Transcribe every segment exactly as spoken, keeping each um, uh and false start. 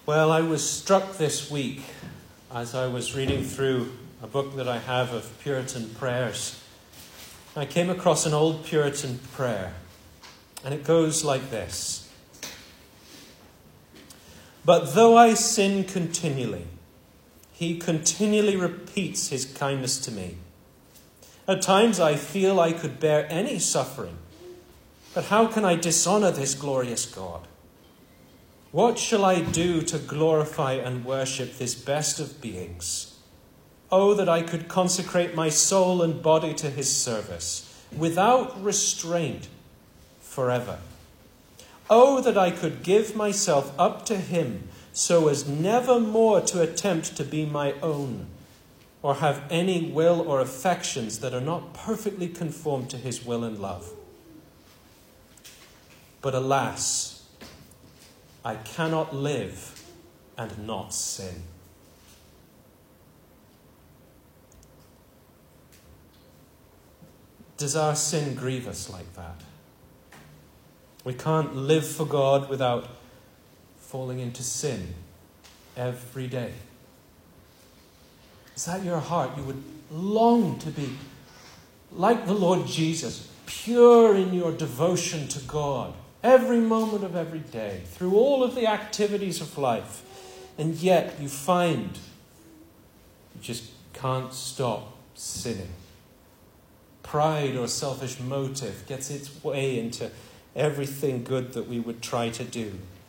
Well, I was struck this week as I was reading through a book that I have of Puritan prayers. I came across an old Puritan prayer, and it goes like this. But though I sin continually, he continually repeats his kindness to me. At times I feel I could bear any suffering, but how can I dishonor this glorious God? What shall I do to glorify and worship this best of beings? Oh, that I could consecrate my soul and body to his service, without restraint, forever. Oh, that I could give myself up to him, so as never more to attempt to be my own, or have any will or affections that are not perfectly conformed to his will and love. But alas, I cannot live and not sin. Does our sin grieve us like that? We can't live for God without falling into sin every day. Is that your heart? You would long to be like the Lord Jesus, pure in your devotion to God, every moment of every day, through all of the activities of life. And yet you find you just can't stop sinning. Pride or selfish motive gets its way into everything good that we would try to do.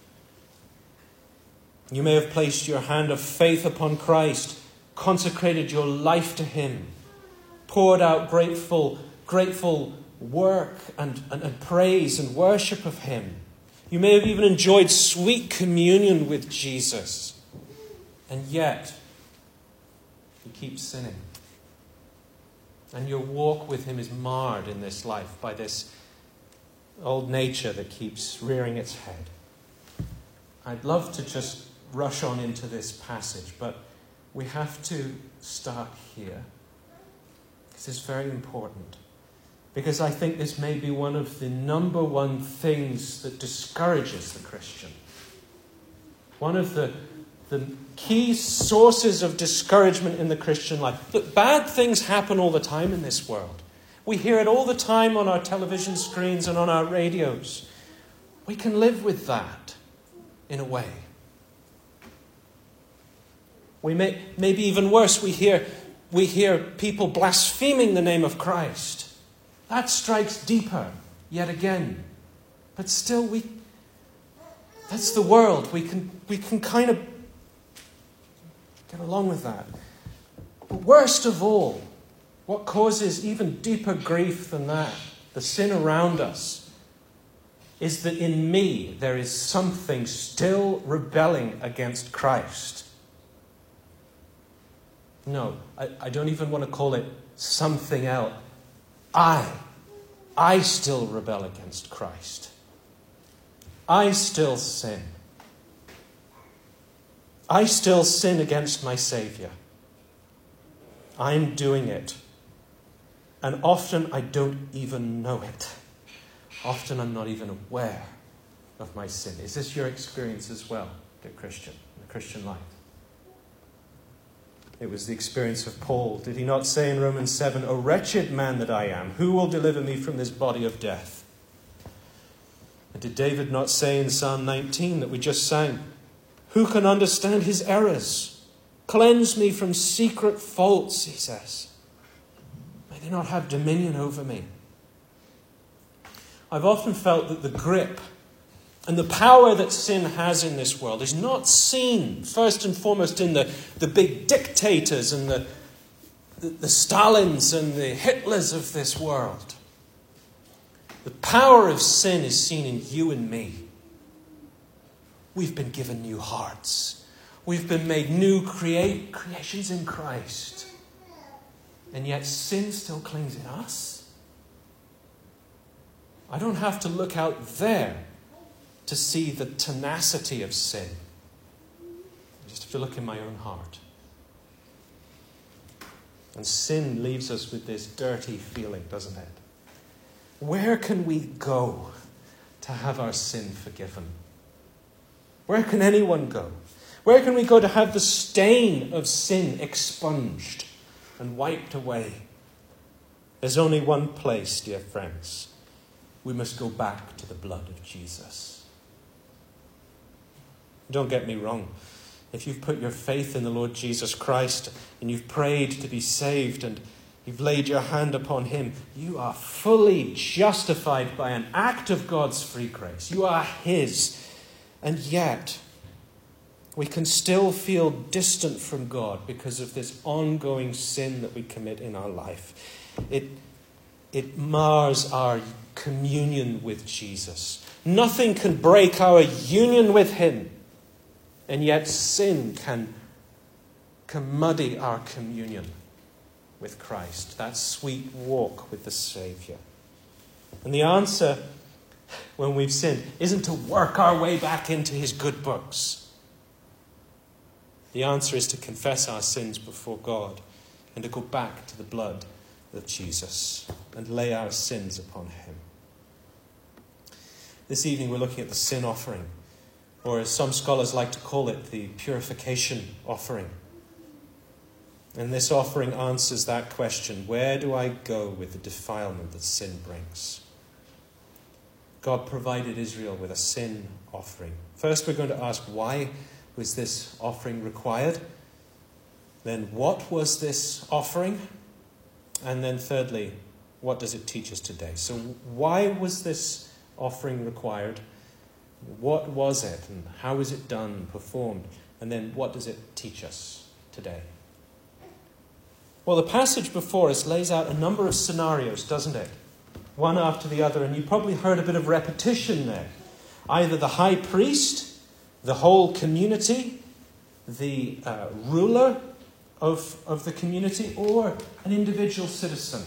You may have placed your hand of faith upon Christ, consecrated your life to him, poured out grateful, grateful work and, and, and praise and worship of him. You may have even enjoyed sweet communion with Jesus. And yet, you keep sinning. And your walk with him is marred in this life by this old nature that keeps rearing its head. I'd love to just rush on into this passage, but we have to start here. This is very important. Because I think this may be one of the number one things that discourages the Christian. One of the, the key sources of discouragement in the Christian life. Look, bad things happen all the time in this world. We hear it all the time on our television screens and on our radios. We can live with that in a way. We may, maybe even worse, we hear, we hear people blaspheming the name of Christ. That strikes deeper, yet again. But still, we that's the world. We can we can kind of get along with that. But worst of all, what causes even deeper grief than that, the sin around us, is that in me there is something still rebelling against Christ. No, I, I don't even want to call it something else. I, I still rebel against Christ. I still sin. I still sin against my Savior. I'm doing it. And often I don't even know it. Often I'm not even aware of my sin. Is this your experience as well, dear Christian, in the Christian life? It was the experience of Paul. Did he not say in Romans seven, "O wretched man that I am, who will deliver me from this body of death?" And did David not say in Psalm nineteen that we just sang, "Who can understand his errors? Cleanse me from secret faults," he says. "May they not have dominion over me." I've often felt that the grip and the power that sin has in this world is not seen, first and foremost, in the, the big dictators and the, the, the Stalins and the Hitlers of this world. The power of sin is seen in you and me. We've been given new hearts. We've been made new create, creations in Christ. And yet sin still clings in us. I don't have to look out there to see the tenacity of sin. I just have to look in my own heart. And sin leaves us with this dirty feeling, doesn't it? Where can we go to have our sin forgiven? Where can anyone go? Where can we go to have the stain of sin expunged and wiped away? There's only one place, dear friends. We must go back to the blood of Jesus. Don't get me wrong. If you've put your faith in the Lord Jesus Christ and you've prayed to be saved and you've laid your hand upon him, you are fully justified by an act of God's free grace. You are his. And yet, we can still feel distant from God because of this ongoing sin that we commit in our life. It, it mars our communion with Jesus. Nothing can break our union with him. And yet sin can, can muddy our communion with Christ, that sweet walk with the Saviour. And the answer when we've sinned isn't to work our way back into his good books. The answer is to confess our sins before God and to go back to the blood of Jesus and lay our sins upon him. This evening we're looking at the sin offering, or as some scholars like to call it, the purification offering. And this offering answers that question: where do I go with the defilement that sin brings? God provided Israel with a sin offering. First, we're going to ask, why was this offering required? Then, what was this offering? And then thirdly, what does it teach us today? So why was this offering required? What was it, and how is it done and performed? And then what does it teach us today? Well, the passage before us lays out a number of scenarios, doesn't it? One after the other, and you probably heard a bit of repetition there. Either the high priest, the whole community, the uh, ruler of, of the community, or an individual citizen.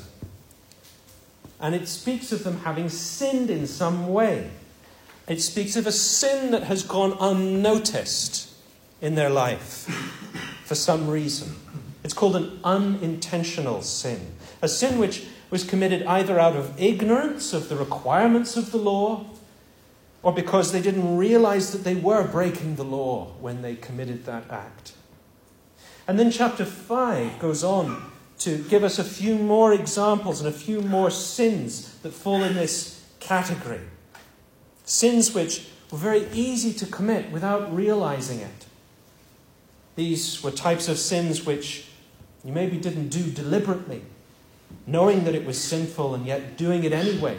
And it speaks of them having sinned in some way. It speaks of a sin that has gone unnoticed in their life for some reason. It's called an unintentional sin. A sin which was committed either out of ignorance of the requirements of the law, or because they didn't realize that they were breaking the law when they committed that act. And then chapter five goes on to give us a few more examples and a few more sins that fall in this category. Sins which were very easy to commit without realizing it. These were types of sins which you maybe didn't do deliberately, knowing that it was sinful and yet doing it anyway.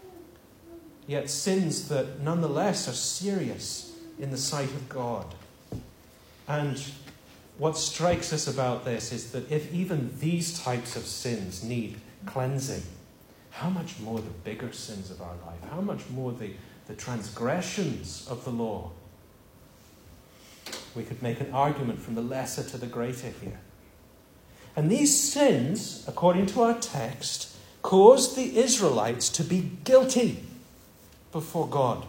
Yet sins that nonetheless are serious in the sight of God. And what strikes us about this is that if even these types of sins need cleansing, how much more the bigger sins of our life, how much more the, the transgressions of the law. We could make an argument from the lesser to the greater here. And these sins, according to our text, caused the Israelites to be guilty before God.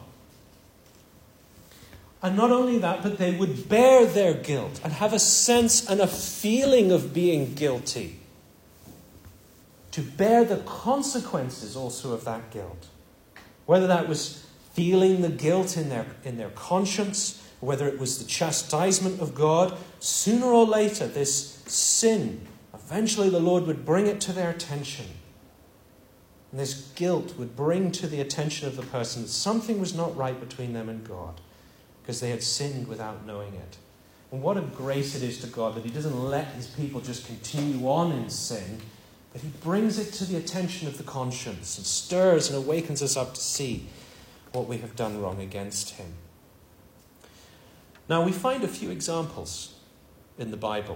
And not only that, but they would bear their guilt and have a sense and a feeling of being guilty. To bear the consequences also of that guilt. Whether that was feeling the guilt in their, in their conscience, whether it was the chastisement of God, sooner or later this sin, eventually the Lord would bring it to their attention. And this guilt would bring to the attention of the person that something was not right between them and God, because they had sinned without knowing it. And what a grace it is to God that he doesn't let his people just continue on in sin, but he brings it to the attention of the conscience and stirs and awakens us up to see what we have done wrong against him. Now, we find a few examples in the Bible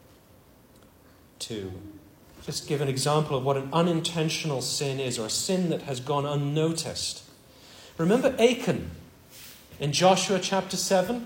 to just give an example of what an unintentional sin is, or a sin that has gone unnoticed. Remember Achan in Joshua chapter seven?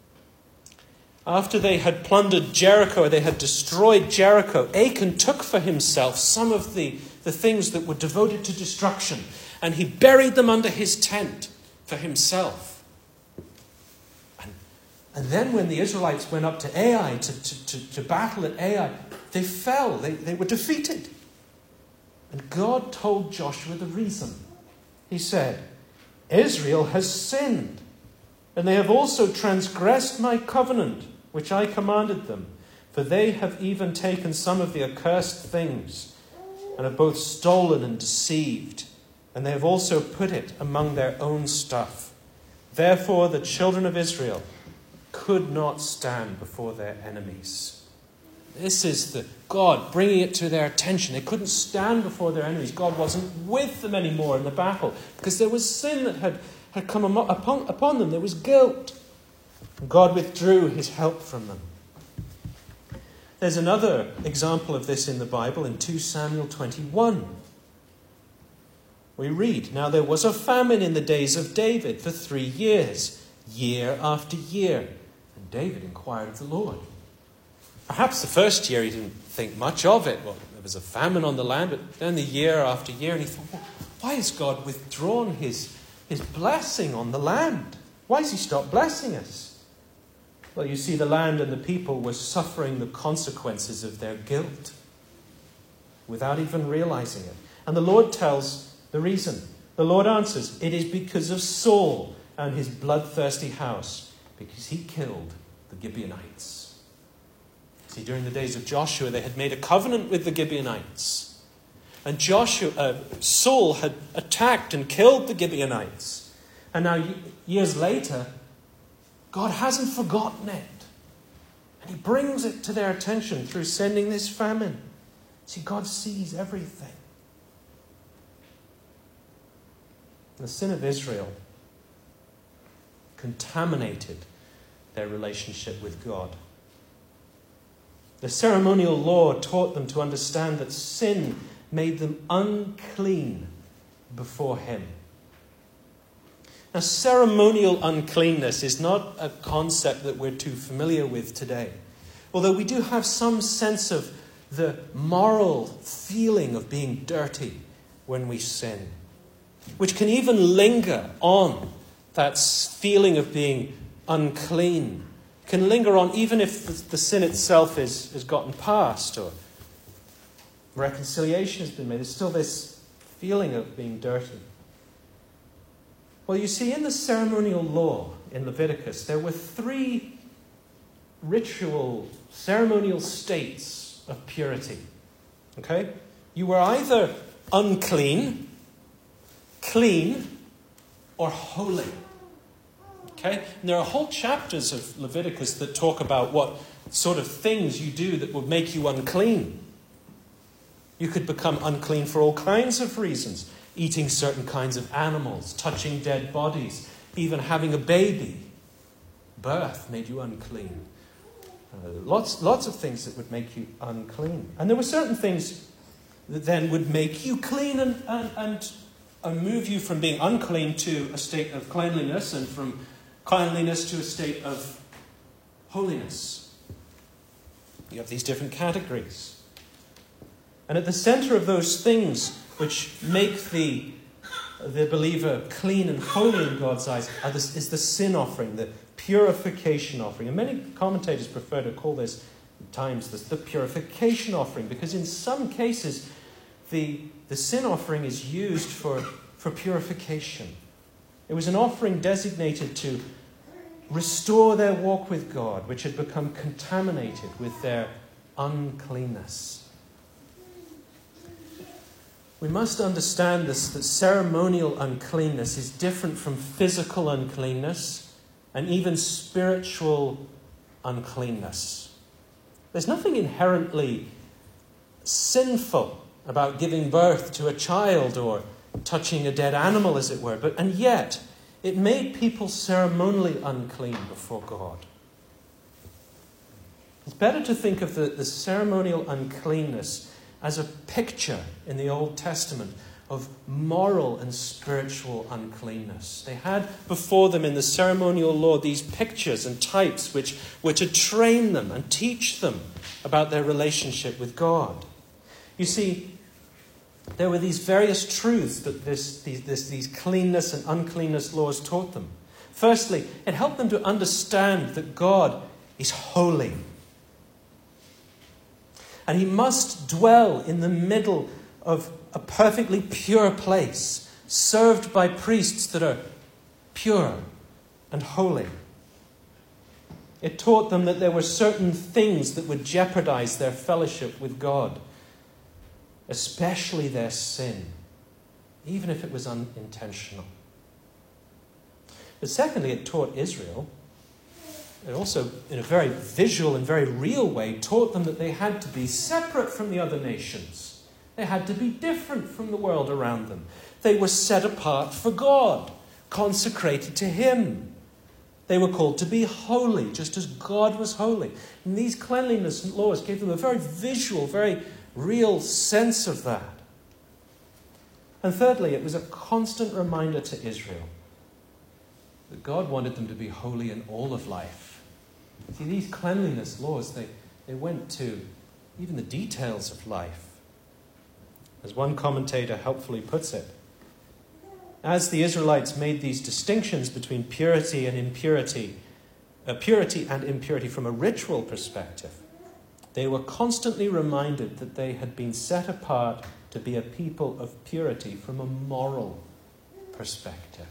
After they had plundered Jericho, they had destroyed Jericho, Achan took for himself some of the, the things that were devoted to destruction, and he buried them under his tent for himself. And, and then when the Israelites went up to Ai to, to, to, to battle at Ai, they fell. They, they were defeated. And God told Joshua the reason. He said, Israel has sinned. And they have also transgressed my covenant, which I commanded them. For they have even taken some of the accursed things, and have both stolen and deceived. And they have also put it among their own stuff. Therefore the children of Israel could not stand before their enemies. This is the God bringing it to their attention. They couldn't stand before their enemies. God wasn't with them anymore in the battle because there was sin that had, had come upon, upon them. There was guilt. And God withdrew his help from them. There's another example of this in the Bible in Second Samuel twenty-one. We read, "Now there was a famine in the days of David for three years, year after year. And David inquired of the Lord." Perhaps the first year he didn't think much of it. Well, there was a famine on the land, but then the year after year, and he thought, well, why has God withdrawn his, his blessing on the land? Why has he stopped blessing us? Well, you see, the land and the people were suffering the consequences of their guilt without even realizing it. And the Lord tells the reason. The Lord answers, "It is because of Saul and his bloodthirsty house, because he killed the Gibeonites." See, during the days of Joshua, they had made a covenant with the Gibeonites. And Joshua, uh, Saul had attacked and killed the Gibeonites. And now, years later, God hasn't forgotten it. And he brings it to their attention through sending this famine. See, God sees everything. The sin of Israel contaminated their relationship with God. The ceremonial law taught them to understand that sin made them unclean before him. Now, ceremonial uncleanness is not a concept that we're too familiar with today. Although we do have some sense of the moral feeling of being dirty when we sin, which can even linger on, that feeling of being unclean. Can linger on even if the, the sin itself is, has gotten past or reconciliation has been made. There's still this feeling of being dirty. Well, you see, in the ceremonial law in Leviticus, there were three ritual, ceremonial states of purity. Okay? You were either unclean, clean, or holy. Okay? And there are whole chapters of Leviticus that talk about what sort of things you do that would make you unclean. You could become unclean for all kinds of reasons. Eating certain kinds of animals, touching dead bodies, even having a baby. Birth made you unclean. Uh, lots, lots of things that would make you unclean. And there were certain things that then would make you clean and, and, and, and move you from being unclean to a state of cleanliness and from cleanliness to a state of holiness. You have these different categories. And at the center of those things which make the, the believer clean and holy in God's eyes are this, is the sin offering, the purification offering. And many commentators prefer to call this at times the, the purification offering, because in some cases the, the sin offering is used for, for purification. It was an offering designated to restore their walk with God, which had become contaminated with their uncleanness. We must understand this, that ceremonial uncleanness is different from physical uncleanness and even spiritual uncleanness. There's nothing inherently sinful about giving birth to a child or touching a dead animal, as it were, but and yet it made people ceremonially unclean before God. It's better to think of the, the ceremonial uncleanness as a picture in the Old Testament of moral and spiritual uncleanness. They had before them in the ceremonial law these pictures and types which were to train them and teach them about their relationship with God. You see, there were these various truths that this, these, this, these cleanness and uncleanness laws taught them. Firstly, it helped them to understand that God is holy. And he must dwell in the middle of a perfectly pure place, served by priests that are pure and holy. It taught them that there were certain things that would jeopardize their fellowship with God, especially their sin, even if it was unintentional. But secondly, it taught Israel, it also, in a very visual and very real way, taught them that they had to be separate from the other nations. They had to be different from the world around them. They were set apart for God, consecrated to Him. They were called to be holy, just as God was holy. And these cleanliness laws gave them a very visual, very real sense of that. And thirdly, it was a constant reminder to Israel that God wanted them to be holy in all of life. See, these cleanliness laws, they, they went to even the details of life. As one commentator helpfully puts it, as the Israelites made these distinctions between purity and impurity, uh, purity and impurity from a ritual perspective, they were constantly reminded that they had been set apart to be a people of purity from a moral perspective.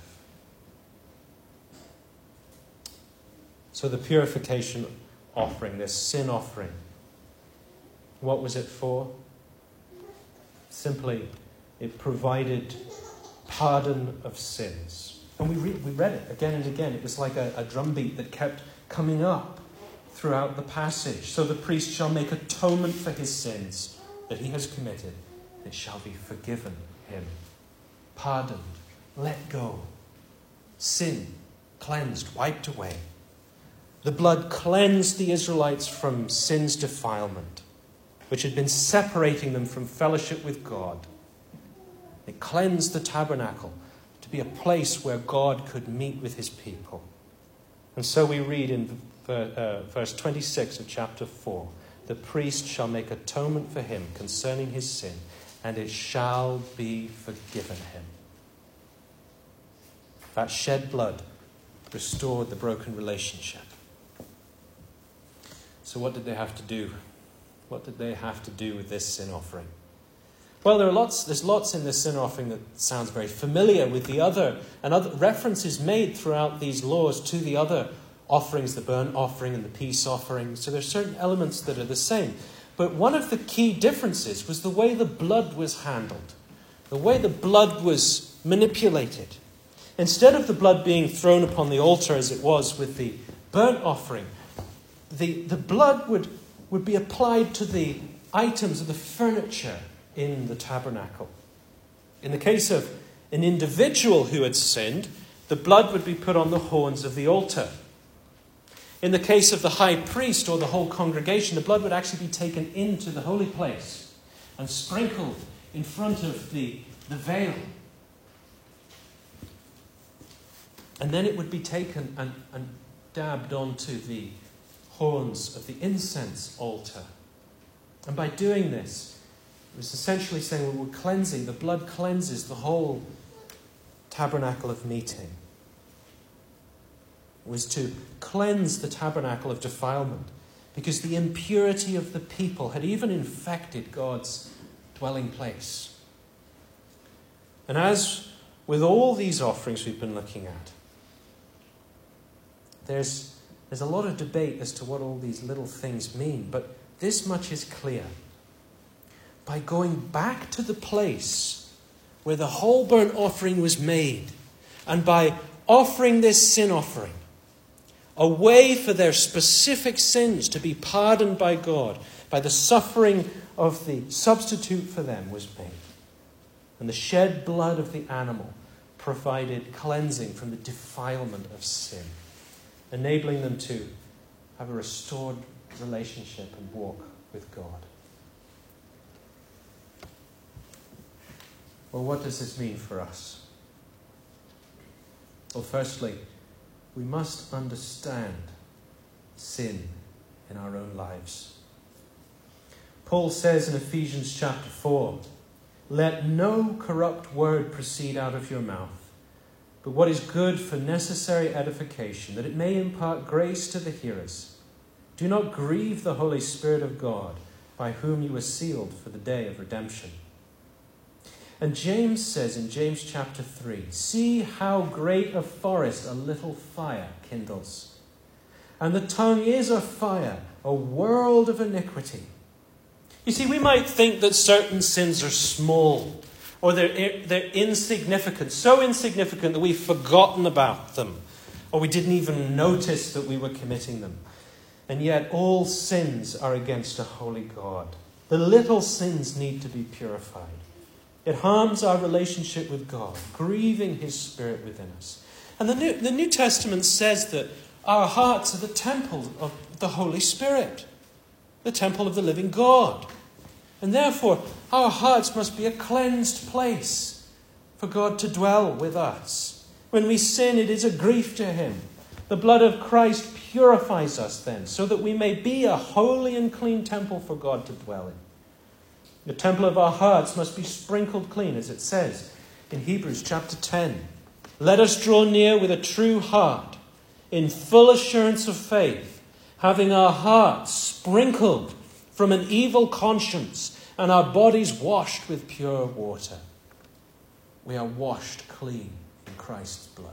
So the purification offering, this sin offering, what was it for? Simply, it provided pardon of sins. And we, re- we read it again and again. It was like a, a drumbeat that kept coming up throughout the passage. So the priest shall make atonement for his sins that he has committed. It shall be forgiven him. Pardoned. Let go. Sin cleansed, wiped away. The blood cleansed the Israelites from sin's defilement, which had been separating them from fellowship with God. It cleansed the tabernacle to be a place where God could meet with his people. And so we read in uh, verse twenty-six of chapter four, the priest shall make atonement for him concerning his sin, and it shall be forgiven him. That shed blood restored the broken relationship. So what did they have to do? What did they have to do with this sin offering? Well, there are lots. There's lots in this sin offering that sounds very familiar with the other, and other references made throughout these laws to the other offerings, the burnt offering and the peace offering. So there's certain elements that are the same. But one of the key differences was the way the blood was handled, the way the blood was manipulated. Instead of the blood being thrown upon the altar as it was with the burnt offering, the, the blood would, would be applied to the items of the furniture in the tabernacle. In the case of an individual who had sinned, the blood would be put on the horns of the altar. In the case of the high priest or the whole congregation, the blood would actually be taken into the holy place and sprinkled in front of the, the veil. And then it would be taken and, and dabbed onto the horns of the incense altar. And by doing this, it was essentially saying, well, we're cleansing, the blood cleanses the whole tabernacle of meeting. It was to cleanse the tabernacle of defilement, because the impurity of the people had even infected God's dwelling place. And as with all these offerings we've been looking at, there's, there's a lot of debate as to what all these little things mean, but this much is clear. By going back to the place where the whole burnt offering was made, and by offering this sin offering, a way for their specific sins to be pardoned by God, by the suffering of the substitute for them was made. And the shed blood of the animal provided cleansing from the defilement of sin, enabling them to have a restored relationship and walk with God. Well, what does this mean for us? Well, firstly, we must understand sin in our own lives. Paul says in Ephesians chapter four, "Let no corrupt word proceed out of your mouth, but what is good for necessary edification, that it may impart grace to the hearers. Do not grieve the Holy Spirit of God, by whom you were sealed for the day of redemption." And James says in James chapter three, see how great a forest a little fire kindles. And the tongue is a fire, a world of iniquity. You see, we might think that certain sins are small, or they're, they're insignificant, so insignificant that we've forgotten about them, or we didn't even notice that we were committing them. And yet all sins are against a holy God. The little sins need to be purified. It harms our relationship with God, grieving his Spirit within us. And the New, the New Testament says that our hearts are the temple of the Holy Spirit, the temple of the living God. And therefore, our hearts must be a cleansed place for God to dwell with us. When we sin, it is a grief to him. The blood of Christ purifies us then, so that we may be a holy and clean temple for God to dwell in. The temple of our hearts must be sprinkled clean, as it says in Hebrews chapter ten. Let us draw near with a true heart, in full assurance of faith, having our hearts sprinkled from an evil conscience and our bodies washed with pure water. We are washed clean in Christ's blood.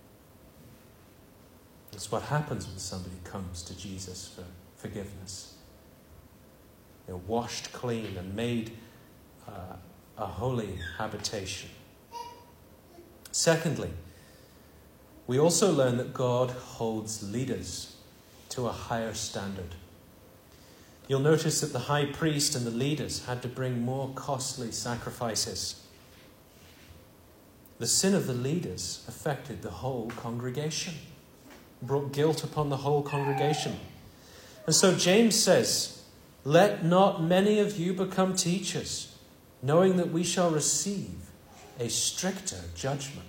That's what happens when somebody comes to Jesus for forgiveness. They're washed clean and made uh, a holy habitation. Secondly, we also learn that God holds leaders to a higher standard. You'll notice that the high priest and the leaders had to bring more costly sacrifices. The sin of the leaders affected the whole congregation, brought guilt upon the whole congregation. And so James says, let not many of you become teachers, knowing that we shall receive a stricter judgment.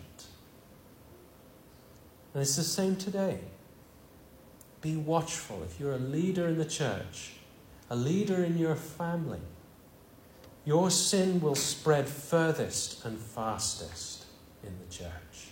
And it's the same today. Be watchful. If you're a leader in the church, a leader in your family, your sin will spread furthest and fastest in the church.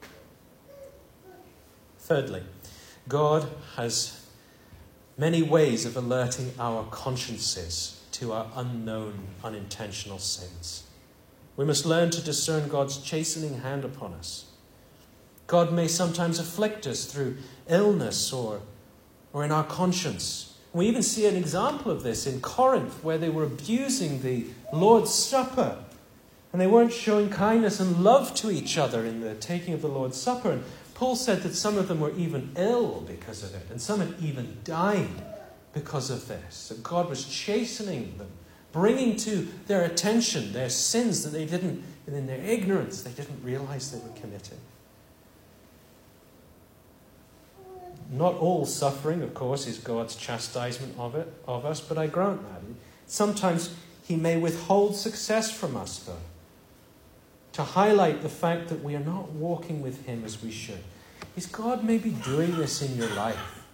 Thirdly, God has many ways of alerting our consciences to our unknown, unintentional sins. We must learn to discern God's chastening hand upon us. God may sometimes afflict us through illness or, or in our conscience. We even see an example of this in Corinth, where they were abusing the Lord's Supper. And they weren't showing kindness and love to each other in the taking of the Lord's Supper. And Paul said that some of them were even ill because of it, and some had even died because of this. That God was chastening them, bringing to their attention their sins that they didn't, and in their ignorance, they didn't realize they were committing. Not all suffering, of course, is God's chastisement of it, of us, but I grant that. Sometimes he may withhold success from us, though, to highlight the fact that we are not walking with him as we should. Is God maybe doing this in your life?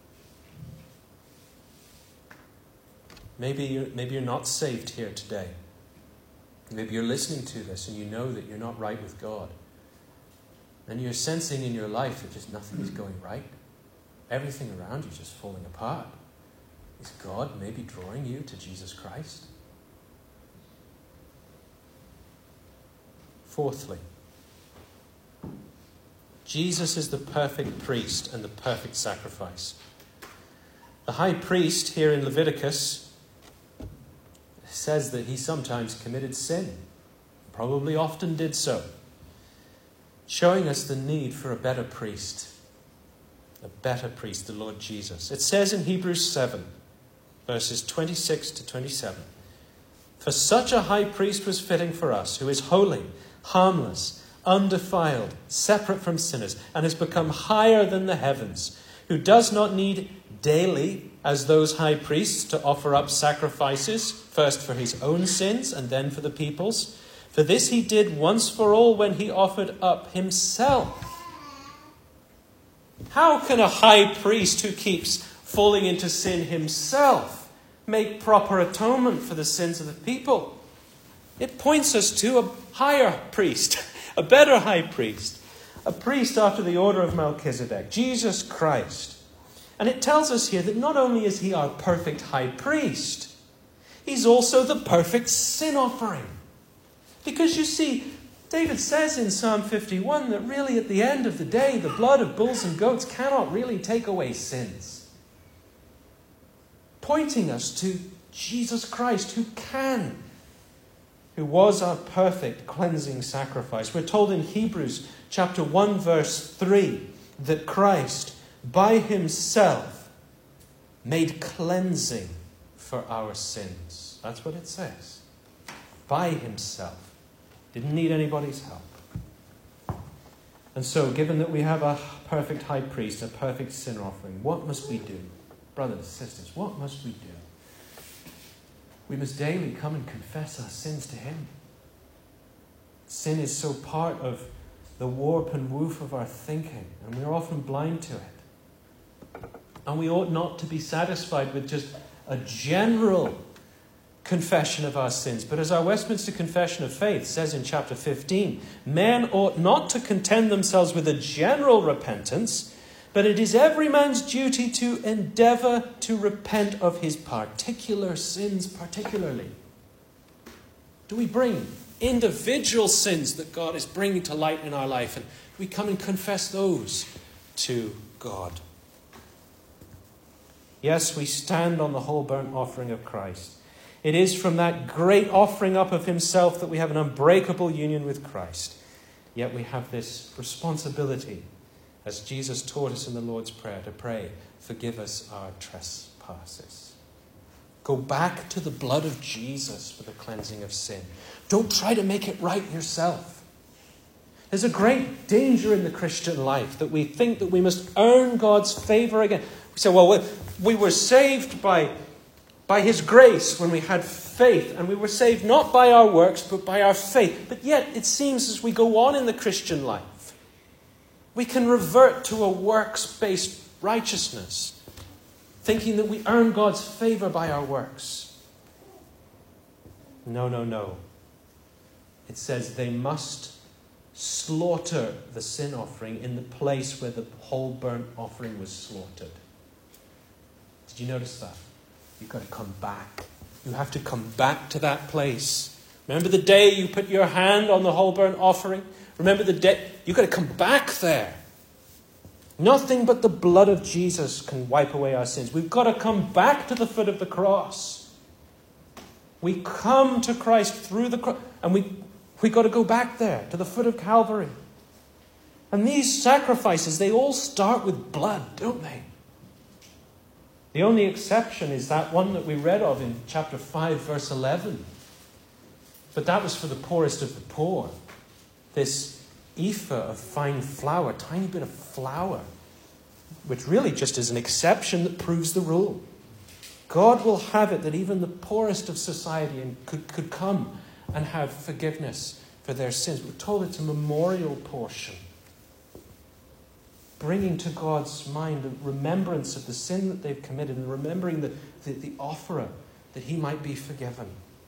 Maybe you're, maybe you're not saved here today. Maybe you're listening to this and you know that you're not right with God. And you're sensing in your life that just nothing is going right. Everything around you is just falling apart. Is God maybe drawing you to Jesus Christ? Fourthly, Jesus is the perfect priest and the perfect sacrifice. The high priest here in Leviticus says that he sometimes committed sin, probably often did so, showing us the need for a better priest, a better priest, the Lord Jesus. It says in Hebrews seven, verses twenty-six to twenty-seven, for such a high priest was fitting for us, who is holy, harmless, undefiled, separate from sinners, and has become higher than the heavens, who does not need daily, as those high priests, to offer up sacrifices, first for his own sins and then for the people's. For this he did once for all when he offered up himself. How can a high priest who keeps falling into sin himself make proper atonement for the sins of the people? It points us to a higher priest, a better high priest, a priest after the order of Melchizedek, Jesus Christ. And it tells us here that not only is he our perfect high priest, he's also the perfect sin offering. Because you see, David says in Psalm fifty-one that really at the end of the day, the blood of bulls and goats cannot really take away sins. Pointing us to Jesus Christ, who can, who was our perfect cleansing sacrifice. We're told in Hebrews chapter one, verse three, that Christ, by himself, made cleansing for our sins. That's what it says. By himself. Didn't need anybody's help. And so, given that we have a perfect high priest, a perfect sin offering, what must we do? Brothers and sisters, what must we do? We must daily come and confess our sins to him. Sin is so part of the warp and woof of our thinking, and we're often blind to it. And we ought not to be satisfied with just a general confession of our sins. But as our Westminster Confession of Faith says in chapter fifteen, men ought not to content themselves with a general repentance, but it is every man's duty to endeavour to repent of his particular sins particularly. Do we bring individual sins that God is bringing to light in our life, and we come and confess those to God? Yes, we stand on the whole burnt offering of Christ. It is from that great offering up of himself that we have an unbreakable union with Christ. Yet we have this responsibility, as Jesus taught us in the Lord's Prayer, to pray, forgive us our trespasses. Go back to the blood of Jesus for the cleansing of sin. Don't try to make it right yourself. There's a great danger in the Christian life that we think that we must earn God's favor again. We say, well, we were saved by, by his grace when we had faith, and we were saved not by our works, but by our faith. But yet, it seems as we go on in the Christian life, we can revert to a works-based righteousness, thinking that we earn God's favor by our works. No, no, no. It says they must slaughter the sin offering in the place where the whole burnt offering was slaughtered. Did you notice that? You've got to come back. You have to come back to that place. Remember the day you put your hand on the whole burnt offering? Remember the day? You've got to come back there. Nothing but the blood of Jesus can wipe away our sins. We've got to come back to the foot of the cross. We come to Christ through the cross, and we We've got to go back there, to the foot of Calvary. And these sacrifices, they all start with blood, don't they? The only exception is that one that we read of in chapter five, verse eleven. But that was for the poorest of the poor. This ephah of fine flour, tiny bit of flour, which really just is an exception that proves the rule. God will have it that even the poorest of society could, could come and have forgiveness for their sins. We're told it's a memorial portion, bringing to God's mind a remembrance of the sin that they've committed and remembering the, the, the offerer, that he might be forgiven.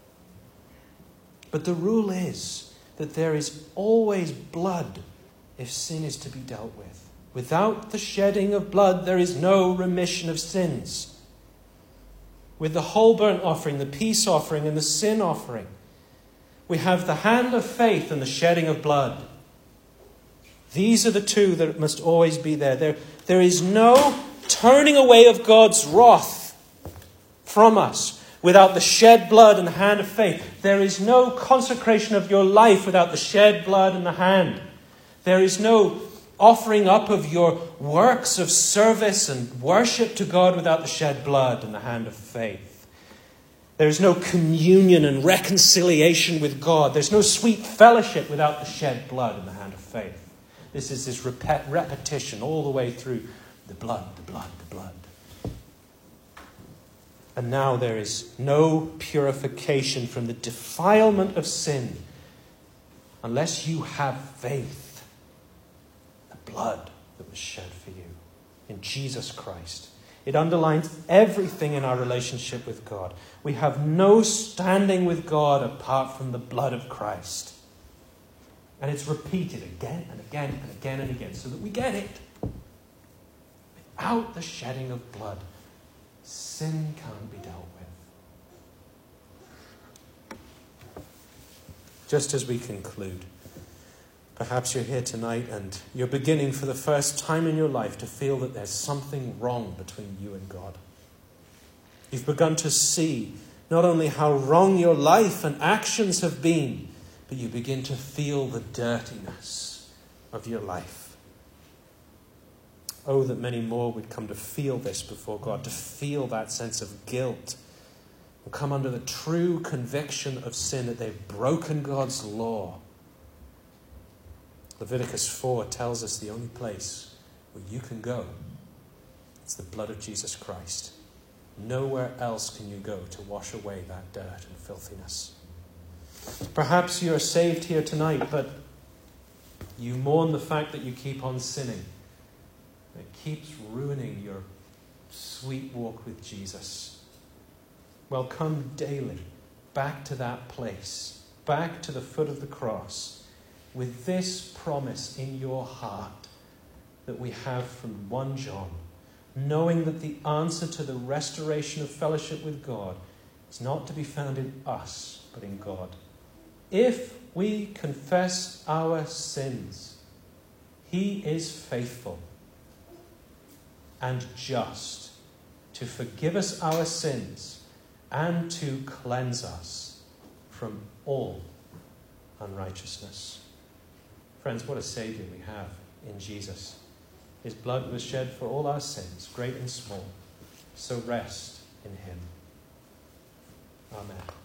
But the rule is that there is always blood if sin is to be dealt with. Without the shedding of blood, there is no remission of sins. With the whole burnt offering, the peace offering, and the sin offering, we have the hand of faith and the shedding of blood. These are the two that must always be there. There, there is no turning away of God's wrath from us without the shed blood and the hand of faith. There is no consecration of your life without the shed blood and the hand. There is no offering up of your works of service and worship to God without the shed blood and the hand of faith. There is no communion and reconciliation with God. There's no sweet fellowship without the shed blood and the hand of faith. This is this repet- repetition all the way through the blood, the blood, the blood. And now there is no purification from the defilement of sin unless you have faith. The blood that was shed for you in Jesus Christ. It underlines everything in our relationship with God. We have no standing with God apart from the blood of Christ. And it's repeated again and again and again and again so that we get it. Without the shedding of blood, sin can't be dealt with. just as we conclude, perhaps you're here tonight and you're beginning for the first time in your life to feel that there's something wrong between you and God. You've begun to see not only how wrong your life and actions have been, but you begin to feel the dirtiness of your life. Oh, that many more would come to feel this before God, to feel that sense of guilt, and come under the true conviction of sin that they've broken God's law. Leviticus four tells us the only place where you can go, it's the blood of Jesus Christ. Nowhere else can you go to wash away that dirt and filthiness. Perhaps you are saved here tonight, but you mourn the fact that you keep on sinning. It keeps ruining your sweet walk with Jesus. Well, come daily back to that place, back to the foot of the cross, with this promise in your heart that we have from First John, knowing that the answer to the restoration of fellowship with God is not to be found in us, but in God. If we confess our sins, he is faithful and just to forgive us our sins and to cleanse us from all unrighteousness. Friends, what a Saviour we have in Jesus. His blood was shed for all our sins, great and small. So rest in him. Amen.